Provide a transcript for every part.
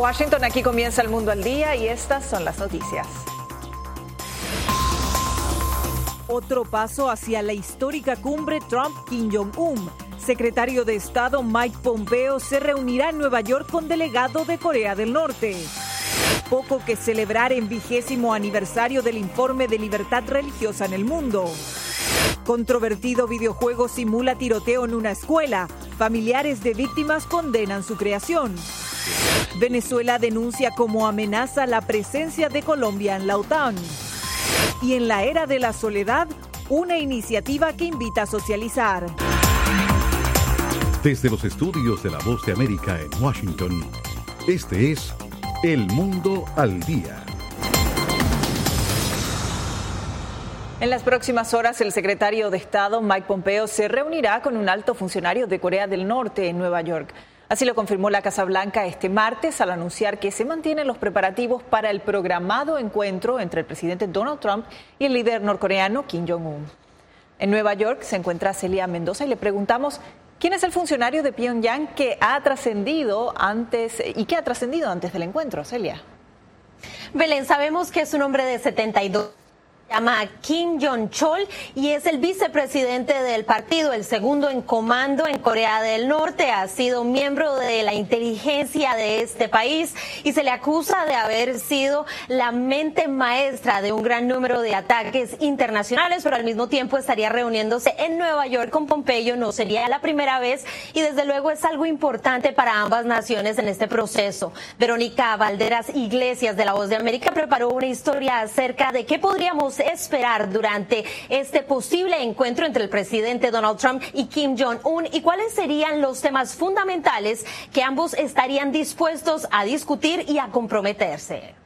Washington, aquí comienza El Mundo al Día y estas son las noticias. Otro paso hacia la histórica cumbre Trump-Kim Jong-un. Secretario de Estado Mike Pompeo se reunirá en Nueva York con delegado de Corea del Norte. Poco que celebrar en 20º aniversario del informe de libertad religiosa en el mundo. Controvertido videojuego simula tiroteo en una escuela. Familiares de víctimas condenan su creación. Venezuela denuncia como amenaza la presencia de Colombia en la OTAN. Y en la era de la soledad, una iniciativa que invita a socializar. Desde los estudios de La Voz de América en Washington, este es El Mundo al Día. En las próximas horas, el secretario de Estado Mike Pompeo se reunirá con un alto funcionario de Corea del Norte en Nueva York. Así lo confirmó la Casa Blanca este martes al anunciar que se mantienen los preparativos para el programado encuentro entre el presidente Donald Trump y el líder norcoreano Kim Jong-un. En Nueva York se encuentra Celia Mendoza y le preguntamos quién es el funcionario de Pyongyang que ha trascendido antes del encuentro. Celia. Belén, sabemos que es un hombre de 72. Se llama Kim Jong-chol y es el vicepresidente del partido, el segundo en comando en Corea del Norte. Ha sido miembro de la inteligencia de este país y se le acusa de haber sido la mente maestra de un gran número de ataques internacionales, pero al mismo tiempo estaría reuniéndose en Nueva York con Pompeo. No sería la primera vez y desde luego es algo importante para ambas naciones en este proceso. Verónica Valderas Iglesias de La Voz de América preparó una historia acerca de qué podríamos esperar durante este posible encuentro entre el presidente Donald Trump y Kim Jong-un y cuáles serían los temas fundamentales que ambos estarían dispuestos a discutir y a comprometerse.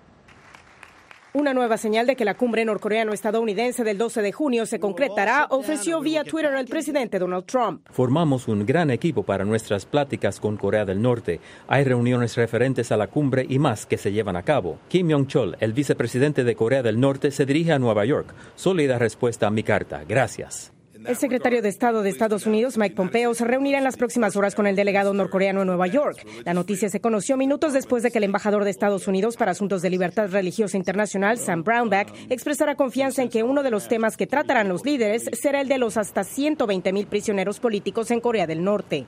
Una nueva señal de que la cumbre norcoreano-estadounidense del 12 de junio se concretará, ofreció vía Twitter el presidente Donald Trump. Formamos un gran equipo para nuestras pláticas con Corea del Norte. Hay reuniones referentes a la cumbre y más que se llevan a cabo. Kim Jong-chol, el vicepresidente de Corea del Norte, se dirige a Nueva York. Sólida respuesta a mi carta. Gracias. El secretario de Estado de Estados Unidos, Mike Pompeo, se reunirá en las próximas horas con el delegado norcoreano en Nueva York. La noticia se conoció minutos después de que el embajador de Estados Unidos para Asuntos de Libertad Religiosa Internacional, Sam Brownback, expresara confianza en que uno de los temas que tratarán los líderes será el de los hasta 120,000 prisioneros políticos en Corea del Norte.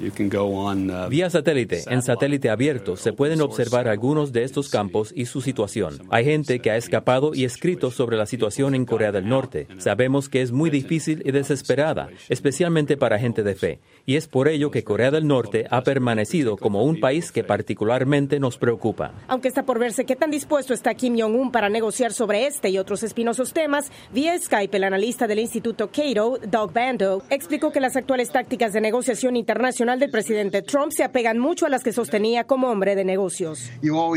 Vía satélite, en satélite abierto, se pueden observar algunos de estos campos y su situación. Hay gente que ha escapado y escrito sobre la situación en Corea del Norte. Sabemos que es muy difícil y desesperada, especialmente para gente de fe. Y es por ello que Corea del Norte ha permanecido como un país que particularmente nos preocupa. Aunque está por verse qué tan dispuesto está Kim Jong-un para negociar sobre este y otros espinosos temas, vía Skype el analista del Instituto Cato, Doug Bando, explicó que las actuales tácticas de negociación internacional del presidente Trump se apegan mucho a las que sostenía como hombre de negocios.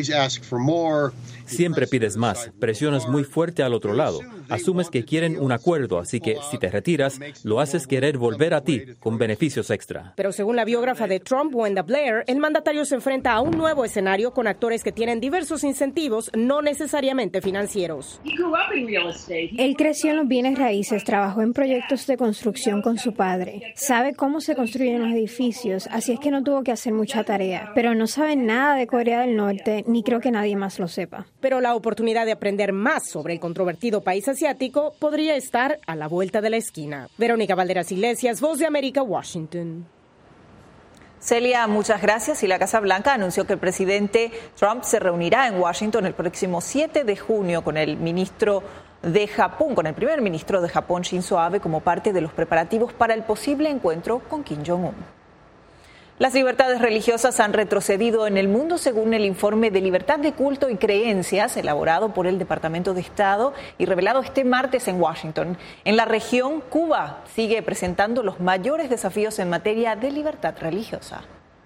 Siempre pides más, presionas muy fuerte al otro lado, asumes que quieren un acuerdo, así que si te retiras, lo haces querer volver a ti con beneficios extra. Pero según la biógrafa de Trump, Wenda Blair, el mandatario se enfrenta a un nuevo escenario con actores que tienen diversos incentivos, no necesariamente financieros. Él creció en los bienes raíces, trabajó en proyectos de construcción con su padre, sabe cómo se construyen los edificios, así es que no tuvo que hacer mucha tarea, pero no sabe nada de Corea del Norte, ni creo que nadie más lo sepa. Pero la oportunidad de aprender más sobre el controvertido país asiático podría estar a la vuelta de la esquina. Verónica Valderas Iglesias, Voz de América, Washington. Celia, muchas gracias. Y la Casa Blanca anunció que el presidente Trump se reunirá en Washington el próximo 7 de junio con el primer ministro de Japón, Shinzo Abe, como parte de los preparativos para el posible encuentro con Kim Jong-un. Las libertades religiosas han retrocedido en el mundo según el informe de libertad de culto y creencias elaborado por el Departamento de Estado y revelado este martes en Washington. En la región, Cuba sigue presentando los mayores desafíos en materia de libertad religiosa.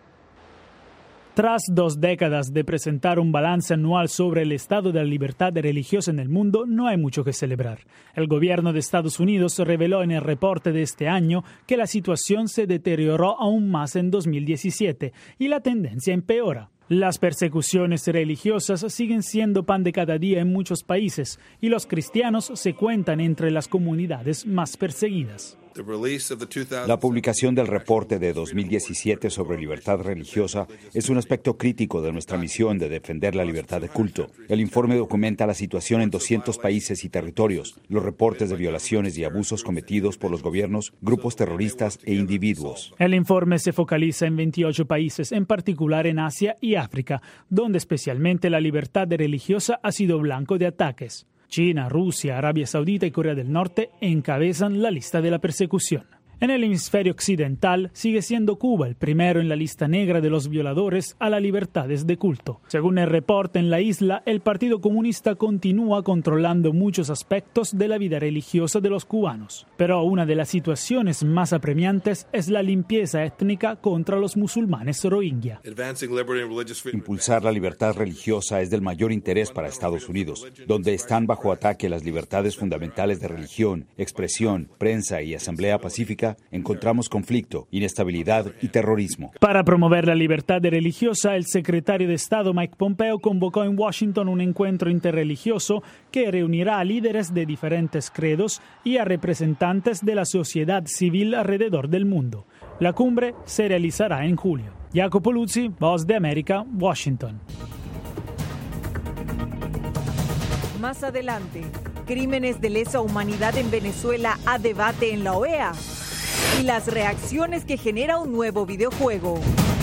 Tras 2 décadas de presentar un balance anual sobre el estado de la libertad religiosa en el mundo, no hay mucho que celebrar. El gobierno de Estados Unidos reveló en el reporte de este año que la situación se deterioró aún más en 2017 y la tendencia empeora. Las persecuciones religiosas siguen siendo pan de cada día en muchos países y los cristianos se cuentan entre las comunidades más perseguidas. La publicación del reporte de 2017 sobre libertad religiosa es un aspecto crítico de nuestra misión de defender la libertad de culto. El informe documenta la situación en 200 países y territorios, los reportes de violaciones y abusos cometidos por los gobiernos, grupos terroristas e individuos. El informe se focaliza en 28 países, en particular en Asia y África, donde especialmente la libertad religiosa ha sido blanco de ataques. China, Rusia, Arabia Saudita y Corea del Norte encabezan la lista de la persecución. En el hemisferio occidental sigue siendo Cuba el primero en la lista negra de los violadores a las libertades de culto. Según el reporte, en la isla, el Partido Comunista continúa controlando muchos aspectos de la vida religiosa de los cubanos. Pero una de las situaciones más apremiantes es la limpieza étnica contra los musulmanes rohingya. Impulsar la libertad religiosa es del mayor interés para Estados Unidos, donde están bajo ataque las libertades fundamentales de religión, expresión, prensa y asamblea pacífica. Encontramos conflicto, inestabilidad y terrorismo. Para promover la libertad religiosa, el secretario de Estado Mike Pompeo convocó en Washington un encuentro interreligioso que reunirá a líderes de diferentes credos y a representantes de la sociedad civil alrededor del mundo. La cumbre se realizará en julio. Jacopo Luzzi, Voz de América, Washington. Más adelante, crímenes de lesa humanidad en Venezuela a debate en la OEA. Y las reacciones que genera un nuevo videojuego.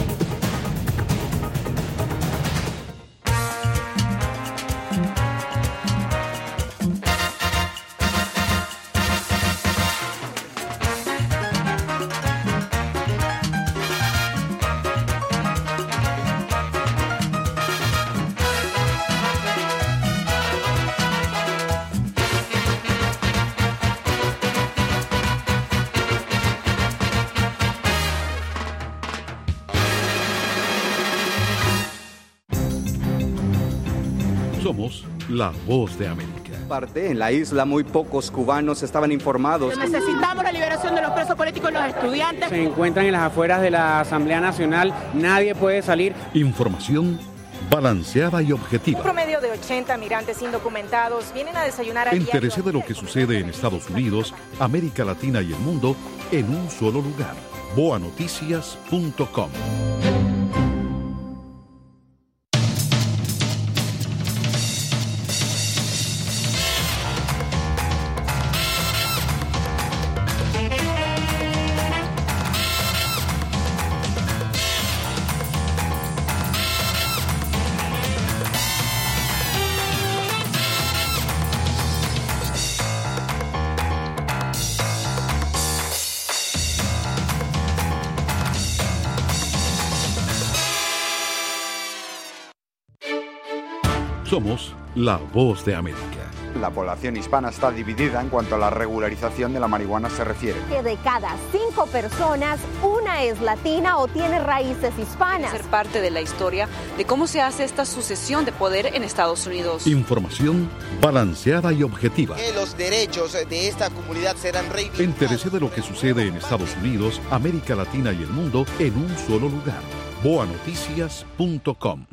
Somos la Voz de América. En la isla muy pocos cubanos estaban informados. Necesitamos la liberación de los presos políticos y los estudiantes. Se encuentran en las afueras de la Asamblea Nacional, nadie puede salir. Información balanceada y objetiva. Un promedio de 80 migrantes indocumentados vienen a desayunar a Entérese de lo que sucede en Estados Unidos, América Latina y el mundo en un solo lugar. boanoticias.com. Somos la Voz de América. La población hispana está dividida en cuanto a la regularización de la marihuana se refiere. Que de cada 5 personas, una es latina o tiene raíces hispanas. Ser parte de la historia de cómo se hace esta sucesión de poder en Estados Unidos. Información balanceada y objetiva. Que los derechos de esta comunidad serán reivindicados. Entérese de lo que sucede en Estados Unidos, América Latina y el mundo en un solo lugar. boanoticias.com.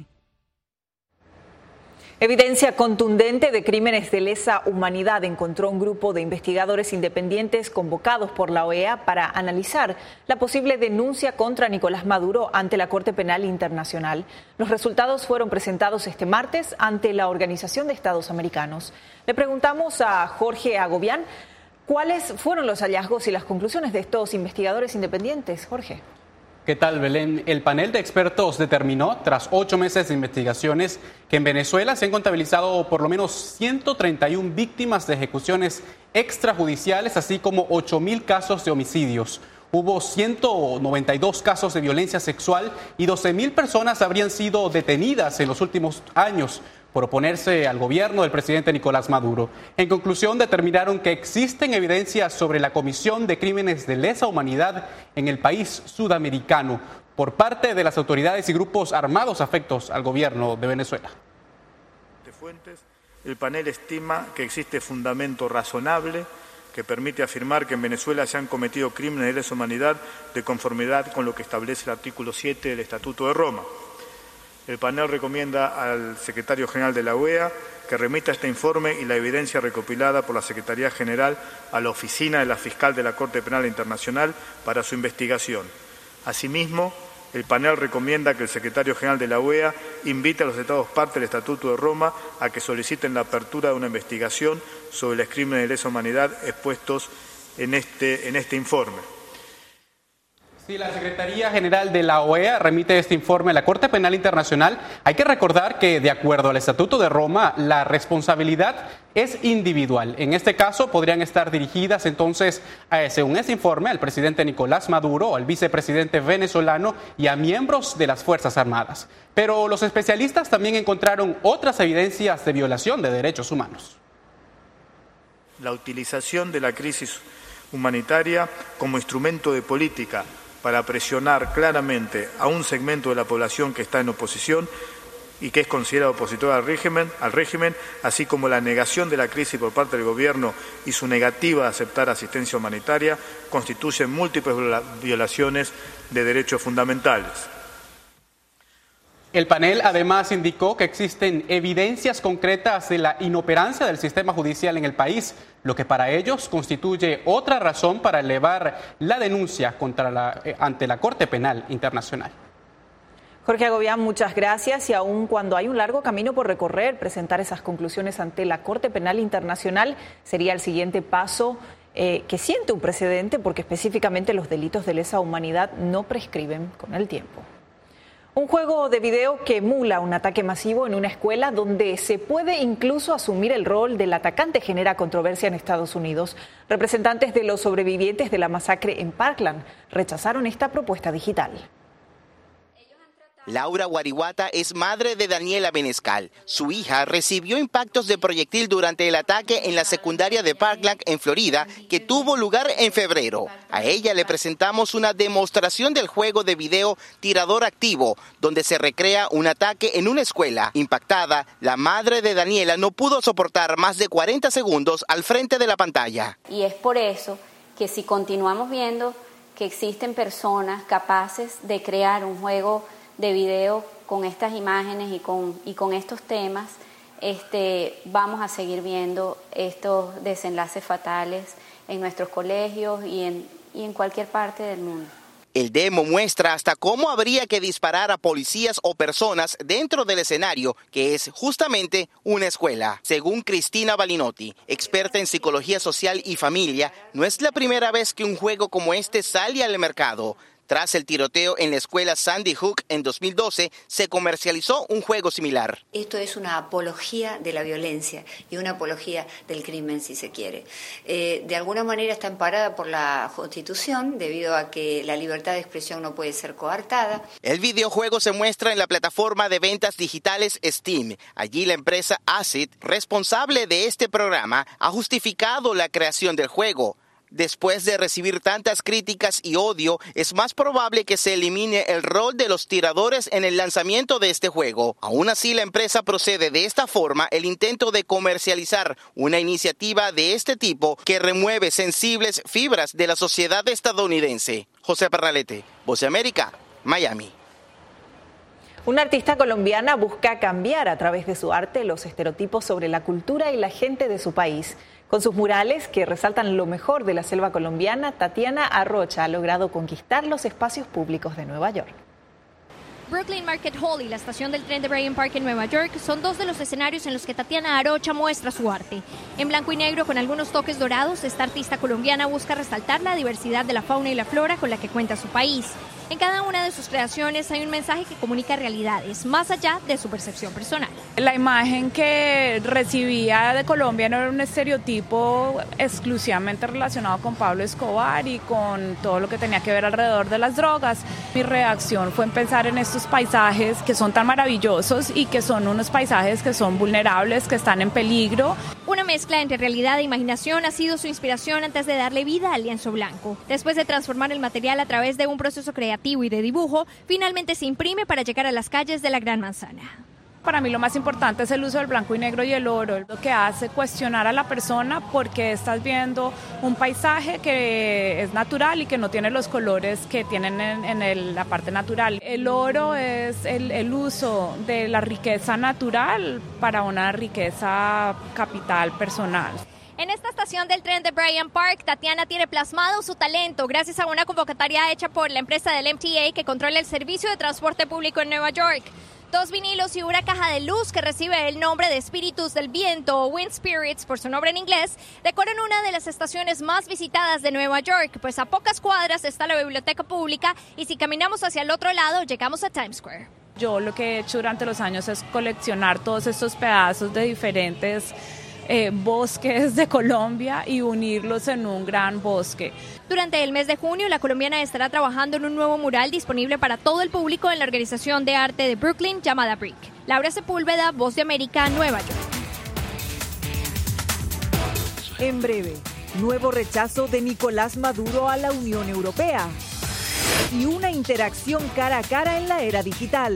Evidencia contundente de crímenes de lesa humanidad encontró un grupo de investigadores independientes convocados por la OEA para analizar la posible denuncia contra Nicolás Maduro ante la Corte Penal Internacional. Los resultados fueron presentados este martes ante la Organización de Estados Americanos. Le preguntamos a Jorge Agobián cuáles fueron los hallazgos y las conclusiones de estos investigadores independientes. Jorge. ¿Qué tal, Belén? El panel de expertos determinó, tras 8 meses de investigaciones, que en Venezuela se han contabilizado por lo menos 131 víctimas de ejecuciones extrajudiciales, así como 8.000 casos de homicidios. Hubo 192 casos de violencia sexual y 12.000 personas habrían sido detenidas en los últimos años por oponerse al gobierno del presidente Nicolás Maduro. En conclusión, determinaron que existen evidencias sobre la comisión de crímenes de lesa humanidad en el país sudamericano por parte de las autoridades y grupos armados afectos al gobierno de Venezuela. De fuentes, el panel estima que existe fundamento razonable que permite afirmar que en Venezuela se han cometido crímenes de lesa humanidad de conformidad con lo que establece el artículo 7 del Estatuto de Roma. El panel recomienda al secretario general de la OEA que remita este informe y la evidencia recopilada por la Secretaría General a la Oficina de la Fiscal de la Corte Penal Internacional para su investigación. Asimismo, el panel recomienda que el secretario general de la OEA invite a los Estados parte del Estatuto de Roma a que soliciten la apertura de una investigación sobre los crímenes de lesa humanidad expuestos en este informe. Si la Secretaría General de la OEA remite este informe a la Corte Penal Internacional, hay que recordar que, de acuerdo al Estatuto de Roma, la responsabilidad es individual. En este caso, podrían estar dirigidas entonces, según este informe, al presidente Nicolás Maduro, al vicepresidente venezolano y a miembros de las Fuerzas Armadas. Pero los especialistas también encontraron otras evidencias de violación de derechos humanos. La utilización de la crisis humanitaria como instrumento de política para presionar claramente a un segmento de la población que está en oposición y que es considerado opositor al régimen, así como la negación de la crisis por parte del gobierno y su negativa de aceptar asistencia humanitaria, constituyen múltiples violaciones de derechos fundamentales. El panel además indicó que existen evidencias concretas de la inoperancia del sistema judicial en el país, lo que para ellos constituye otra razón para elevar la denuncia ante la Corte Penal Internacional. Jorge Agobián, muchas gracias. Y aun cuando hay un largo camino por recorrer, presentar esas conclusiones ante la Corte Penal Internacional sería el siguiente paso que siente un precedente, porque específicamente los delitos de lesa humanidad no prescriben con el tiempo. Un juego de video que emula un ataque masivo en una escuela donde se puede incluso asumir el rol del atacante genera controversia en Estados Unidos. Representantes de los sobrevivientes de la masacre en Parkland rechazaron esta propuesta digital. Laura Guarihuata es madre de Daniela Benescal. Su hija recibió impactos de proyectil durante el ataque en la secundaria de Parkland, en Florida, que tuvo lugar en febrero. A ella le presentamos una demostración del juego de video Tirador Activo, donde se recrea un ataque en una escuela. Impactada, la madre de Daniela no pudo soportar más de 40 segundos al frente de la pantalla. Y es por eso que si continuamos viendo que existen personas capaces de crear un juego de video con estas imágenes y con estos temas, vamos a seguir viendo estos desenlaces fatales en nuestros colegios y en cualquier parte del mundo. El demo muestra hasta cómo habría que disparar a policías o personas dentro del escenario, que es justamente una escuela. Según Cristina Balinotti, experta en psicología social y familia, no es la primera vez que un juego como este sale al mercado. Tras el tiroteo en la escuela Sandy Hook en 2012, se comercializó un juego similar. Esto es una apología de la violencia y una apología del crimen, si se quiere. De alguna manera está amparada por la Constitución, debido a que la libertad de expresión no puede ser coartada. El videojuego se muestra en la plataforma de ventas digitales Steam. Allí la empresa Acid, responsable de este programa, ha justificado la creación del juego. Después de recibir tantas críticas y odio, es más probable que se elimine el rol de los tiradores en el lanzamiento de este juego. Aún así, la empresa procede de esta forma el intento de comercializar una iniciativa de este tipo que remueve sensibles fibras de la sociedad estadounidense. José Pernalete, Voz de América, Miami. Una artista colombiana busca cambiar a través de su arte los estereotipos sobre la cultura y la gente de su país. Con sus murales que resaltan lo mejor de la selva colombiana, Tatiana Arrocha ha logrado conquistar los espacios públicos de Nueva York. Brooklyn Market Hall y la estación del tren de Bryant Park en Nueva York son dos de los escenarios en los que Tatiana Arrocha muestra su arte. En blanco y negro con algunos toques dorados, esta artista colombiana busca resaltar la diversidad de la fauna y la flora con la que cuenta su país. En cada una de sus creaciones hay un mensaje que comunica realidades, más allá de su percepción personal. La imagen que recibía de Colombia no era un estereotipo exclusivamente relacionado con Pablo Escobar y con todo lo que tenía que ver alrededor de las drogas. Mi reacción fue en pensar en estos paisajes que son tan maravillosos y que son unos paisajes que son vulnerables, que están en peligro. Una mezcla entre realidad e imaginación ha sido su inspiración antes de darle vida al lienzo blanco. Después de transformar el material a través de un proceso creativo y de dibujo, finalmente se imprime para llegar a las calles de la Gran Manzana. para mí lo más importante es el uso del blanco y negro y el oro, lo que hace cuestionar a la persona porque estás viendo un paisaje que es natural y que no tiene los colores que tienen en la parte natural. El oro es el uso de la riqueza natural para una riqueza capital personal. En esta estación del tren de Bryant Park, Tatiana tiene plasmado su talento gracias a una convocatoria hecha por la empresa del MTA que controla el servicio de transporte público en Nueva York. 2 vinilos y una caja de luz que recibe el nombre de Espíritus del Viento o Wind Spirits por su nombre en inglés, decoran una de las estaciones más visitadas de Nueva York, pues a pocas cuadras está la biblioteca pública y si caminamos hacia el otro lado llegamos a Times Square. Yo lo que he hecho durante los años es coleccionar todos estos pedazos de diferentes bosques de Colombia y unirlos en un gran bosque. Durante el mes de junio, la colombiana estará trabajando en un nuevo mural disponible para todo el público en la organización de arte de Brooklyn llamada Brick. Laura Sepúlveda, Voz de América, Nueva York. En breve, nuevo rechazo de Nicolás Maduro a la Unión Europea y una interacción cara a cara en la era digital.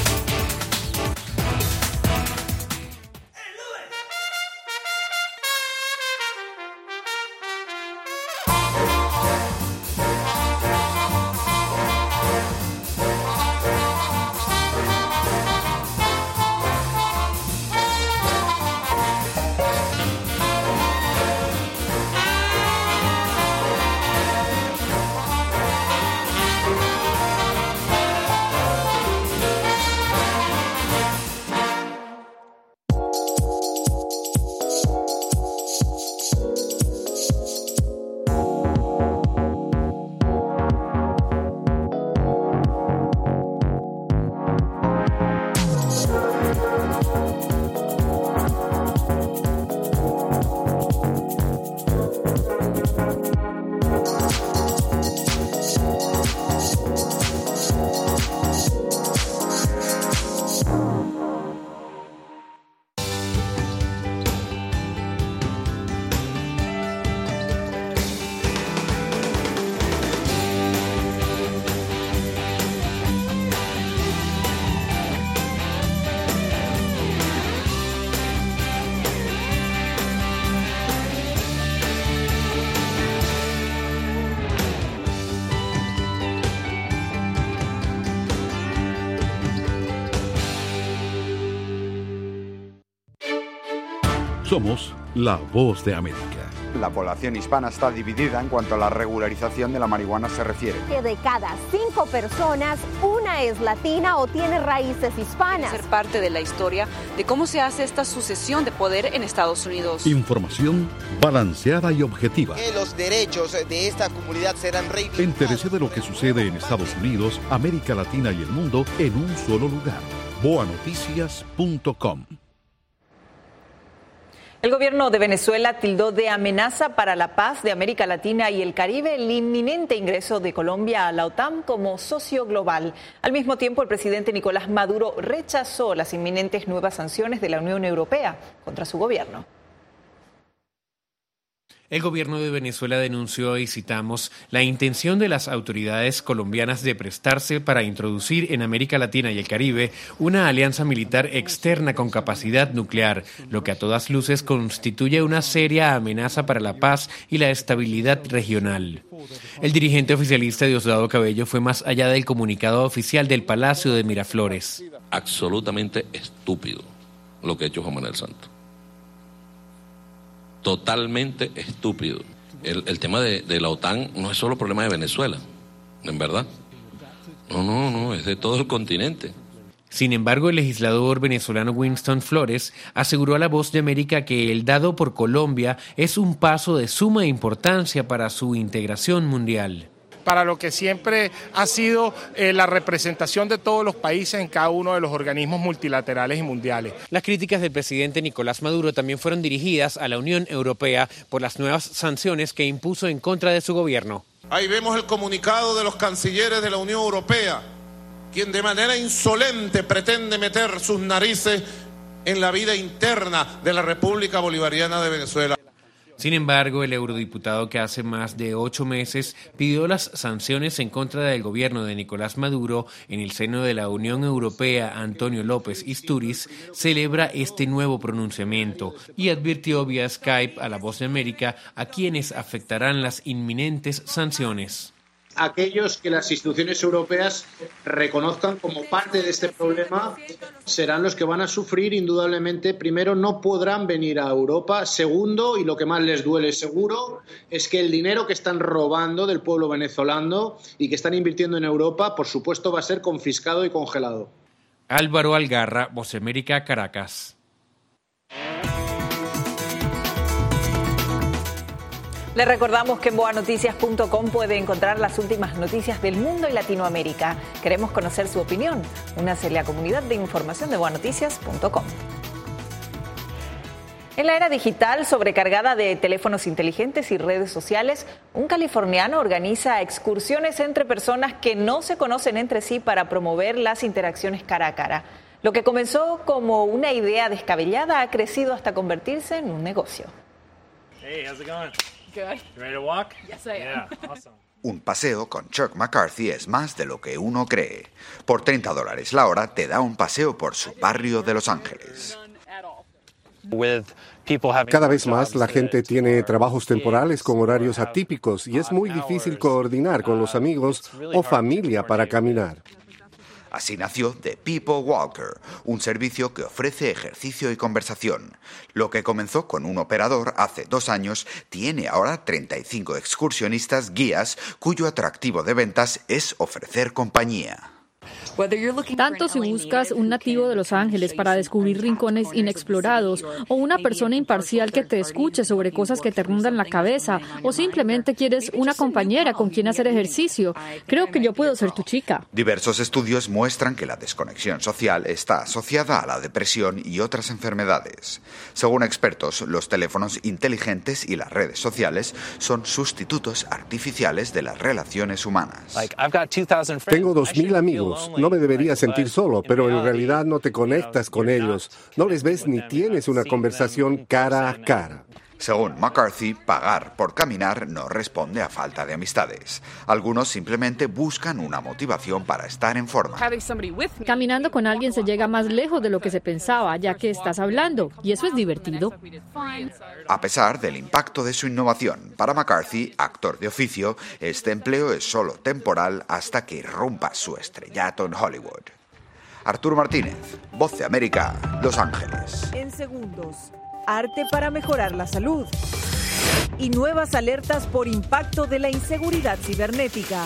Somos la Voz de América. La población hispana está dividida en cuanto a la regularización de la marihuana se refiere. Que de cada 5 personas, una es latina o tiene raíces hispanas. Ser parte de la historia de cómo se hace esta sucesión de poder en Estados Unidos. Información balanceada y objetiva. Que los derechos de esta comunidad serán reivindicados. Entérese de lo que sucede en Estados Unidos, América Latina y el mundo en un solo lugar. boanoticias.com. El gobierno de Venezuela tildó de amenaza para la paz de América Latina y el Caribe el inminente ingreso de Colombia a la OTAN como socio global. Al mismo tiempo, el presidente Nicolás Maduro rechazó las inminentes nuevas sanciones de la Unión Europea contra su gobierno. El gobierno de Venezuela denunció, y citamos, la intención de las autoridades colombianas de prestarse para introducir en América Latina y el Caribe una alianza militar externa con capacidad nuclear, lo que a todas luces constituye una seria amenaza para la paz y la estabilidad regional. El dirigente oficialista Diosdado Cabello fue más allá del comunicado oficial del Palacio de Miraflores. Absolutamente estúpido lo que ha hecho Juan Manuel Santos. Totalmente estúpido. El tema de la OTAN no es solo problema de Venezuela, en verdad. No, es de todo el continente. Sin embargo, el legislador venezolano Winston Flores aseguró a La Voz de América que el dado por Colombia es un paso de suma importancia para su integración mundial. Para lo que siempre ha sido la representación de todos los países en cada uno de los organismos multilaterales y mundiales. Las críticas del presidente Nicolás Maduro también fueron dirigidas a la Unión Europea por las nuevas sanciones que impuso en contra de su gobierno. Ahí vemos el comunicado de los cancilleres de la Unión Europea, quien de manera insolente pretende meter sus narices en la vida interna de la República Bolivariana de Venezuela. Sin embargo, el eurodiputado que hace más de 8 meses pidió las sanciones en contra del gobierno de Nicolás Maduro en el seno de la Unión Europea, Antonio López Istúriz, celebra este nuevo pronunciamiento y advirtió vía Skype a La Voz de América a quienes afectarán las inminentes sanciones. Aquellos que las instituciones europeas reconozcan como parte de este problema serán los que van a sufrir indudablemente. Primero, no podrán venir a Europa. Segundo, y lo que más les duele seguro, es que el dinero que están robando del pueblo venezolano y que están invirtiendo en Europa, por supuesto, va a ser confiscado y congelado. Álvaro Algarra, Voz de América, Caracas. Le recordamos que en boanoticias.com puede encontrar las últimas noticias del mundo y Latinoamérica. Queremos conocer su opinión. Únase a la comunidad de información de boanoticias.com. En la era digital, sobrecargada de teléfonos inteligentes y redes sociales, un californiano organiza excursiones entre personas que no se conocen entre sí para promover las interacciones cara a cara. Lo que comenzó como una idea descabellada ha crecido hasta convertirse en un negocio. Hey, how's it going? Good. You ready to walk? Yes, I am. Yeah, awesome. Un paseo con Chuck McCarthy es más de lo que uno cree. Por $30 la hora te da un paseo por su barrio de Los Ángeles. Cada vez más la gente tiene trabajos temporales con horarios atípicos y es muy difícil coordinar con los amigos o familia para caminar. Así nació The People Walker, un servicio que ofrece ejercicio y conversación. Lo que comenzó con un operador hace 2 años tiene ahora 35 excursionistas guías cuyo atractivo de ventas es ofrecer compañía. Tanto si buscas un nativo de Los Ángeles para descubrir rincones inexplorados o una persona imparcial que te escuche sobre cosas que te rondan la cabeza o simplemente quieres una compañera con quien hacer ejercicio, creo que yo puedo ser tu chica. Diversos estudios muestran que la desconexión social está asociada a la depresión y otras enfermedades. Según expertos, los teléfonos inteligentes y las redes sociales son sustitutos artificiales de las relaciones humanas. Tengo 2,000 amigos. No me debería sentir solo, pero en realidad no te conectas con ellos. No les ves ni tienes una conversación cara a cara. Según McCarthy, pagar por caminar no responde a falta de amistades. Algunos simplemente buscan una motivación para estar en forma. Caminando con alguien se llega más lejos de lo que se pensaba, ya que estás hablando, y eso es divertido. A pesar del impacto de su innovación, para McCarthy, actor de oficio, este empleo es solo temporal hasta que irrumpa su estrellato en Hollywood. Arturo Martínez, Voz de América, Los Ángeles. En segundos. Arte para mejorar la salud y nuevas alertas por impacto de la inseguridad cibernética.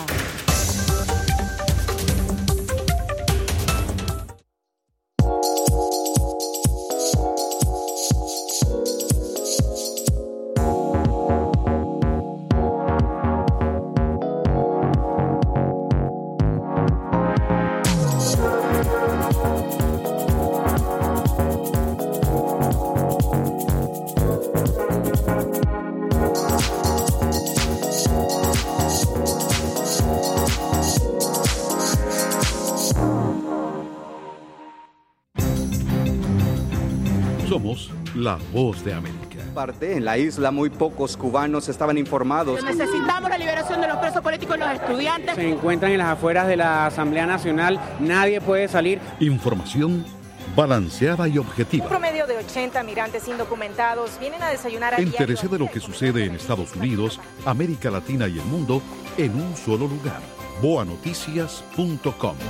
Somos la Voz de América. En la isla muy pocos cubanos estaban informados. Necesitamos la liberación de los presos políticos y los estudiantes. Se encuentran en las afueras de la Asamblea Nacional, nadie puede salir. Información balanceada y objetiva. Un promedio de 80 migrantes indocumentados vienen a desayunar a diario. Entérese de lo que sucede en Estados Unidos, América Latina y el mundo en un solo lugar. boanoticias.com.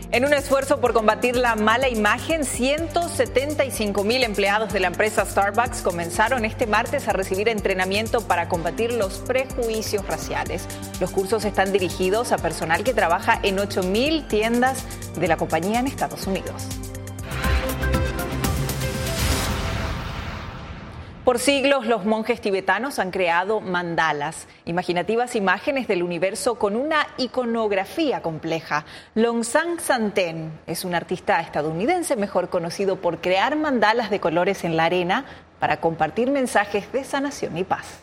En un esfuerzo por combatir la mala imagen, 175,000 empleados de la empresa Starbucks comenzaron este martes a recibir entrenamiento para combatir los prejuicios raciales. Los cursos están dirigidos a personal que trabaja en 8,000 tiendas de la compañía en Estados Unidos. Por siglos, los monjes tibetanos han creado mandalas, imaginativas imágenes del universo con una iconografía compleja. Longsan Samten es un artista estadounidense mejor conocido por crear mandalas de colores en la arena para compartir mensajes de sanación y paz.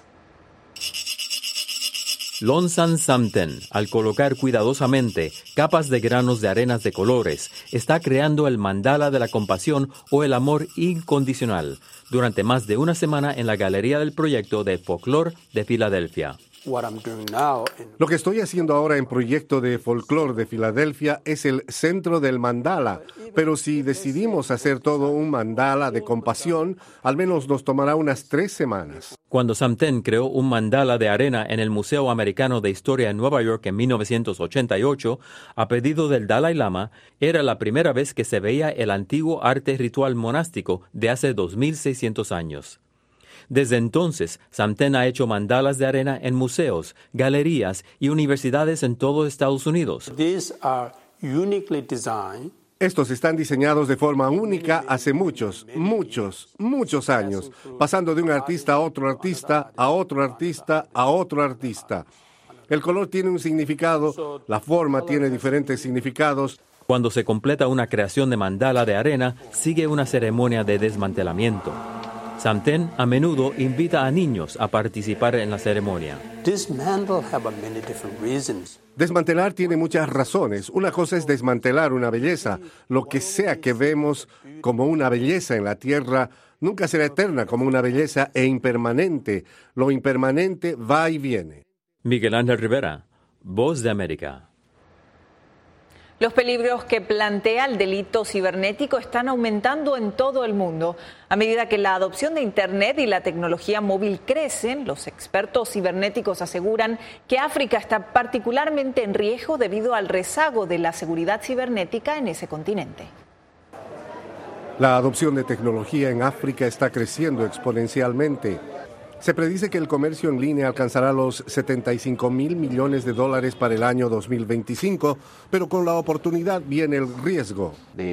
Longsan Samten, al colocar cuidadosamente capas de granos de arenas de colores, está creando el mandala de la compasión o el amor incondicional durante más de una semana en la Galería del Proyecto de Folklore de Filadelfia. Lo que estoy haciendo ahora en Proyecto de Folklore de Filadelfia es el centro del mandala, pero si decidimos hacer todo un mandala de compasión, al menos nos tomará unas 3 semanas. Cuando Samten creó un mandala de arena en el Museo Americano de Historia en Nueva York en 1988, a pedido del Dalai Lama, era la primera vez que se veía el antiguo arte ritual monástico de hace 2,600 años. Desde entonces, Samten ha hecho mandalas de arena en museos, galerías y universidades en todo Estados Unidos. Estos están diseñados de forma única hace muchos años, pasando de un artista a otro artista, a otro artista, a otro artista. El color tiene un significado, la forma tiene diferentes significados. Cuando se completa una creación de mandala de arena, sigue una ceremonia de desmantelamiento. Samten a menudo invita a niños a participar en la ceremonia. Desmantelar tiene muchas razones. Una cosa es desmantelar una belleza. Lo que sea que vemos como una belleza en la tierra nunca será eterna como una belleza e impermanente. Lo impermanente va y viene. Miguel Ángel Rivera, Voz de América. Los peligros que plantea el delito cibernético están aumentando en todo el mundo. A medida que la adopción de Internet y la tecnología móvil crecen, los expertos cibernéticos aseguran que África está particularmente en riesgo debido al rezago de la seguridad cibernética en ese continente. La adopción de tecnología en África está creciendo exponencialmente. Se predice que el comercio en línea alcanzará los $75,000 millones para el año 2025, pero con la oportunidad viene el riesgo.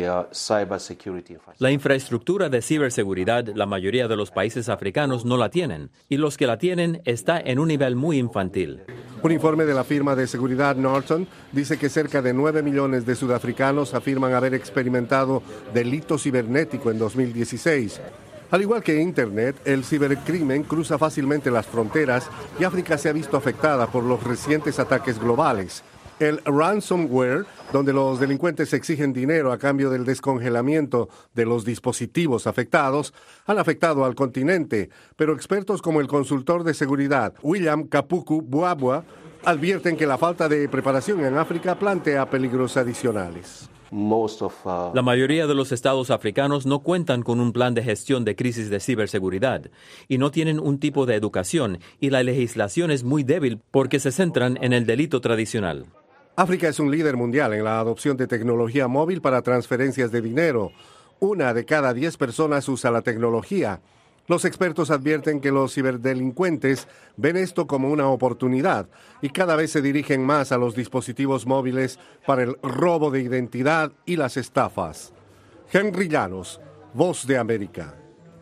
La infraestructura de ciberseguridad, la mayoría de los países africanos no la tienen, y los que la tienen está en un nivel muy infantil. Un informe de la firma de seguridad Norton dice que cerca de 9 millones de sudafricanos afirman haber experimentado delito cibernético en 2016. Al igual que Internet, el cibercrimen cruza fácilmente las fronteras y África se ha visto afectada por los recientes ataques globales. El ransomware, donde los delincuentes exigen dinero a cambio del descongelamiento de los dispositivos afectados, han afectado al continente, pero expertos como el consultor de seguridad William Kapuku Bwabwa advierten que la falta de preparación en África plantea peligros adicionales. La mayoría de los estados africanos no cuentan con un plan de gestión de crisis de ciberseguridad y no tienen un tipo de educación, y la legislación es muy débil porque se centran en el delito tradicional. África es un líder mundial en la adopción de tecnología móvil para transferencias de dinero. 1 de cada 10 personas usa la tecnología. Los expertos advierten que los ciberdelincuentes ven esto como una oportunidad y cada vez se dirigen más a los dispositivos móviles para el robo de identidad y las estafas. Henry Llanos, Voz de América.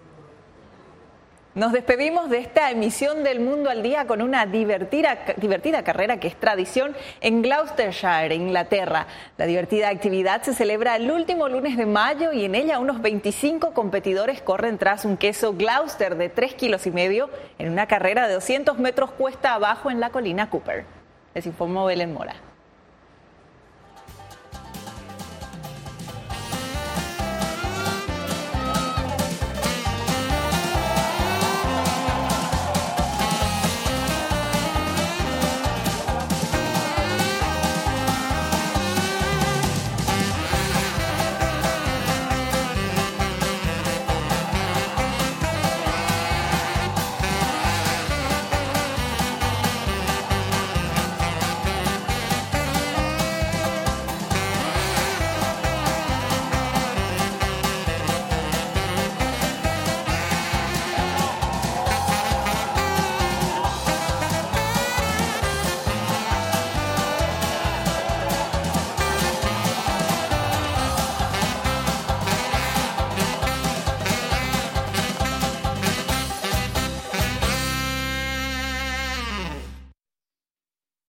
Nos despedimos de esta emisión del Mundo al Día con una divertida carrera que es tradición en Gloucestershire, Inglaterra. La divertida actividad se celebra el último lunes de mayo y en ella unos 25 competidores corren tras un queso Gloucester de 3,5 kilos en una carrera de 200 metros cuesta abajo en la colina Cooper. Les informó Belén Mora.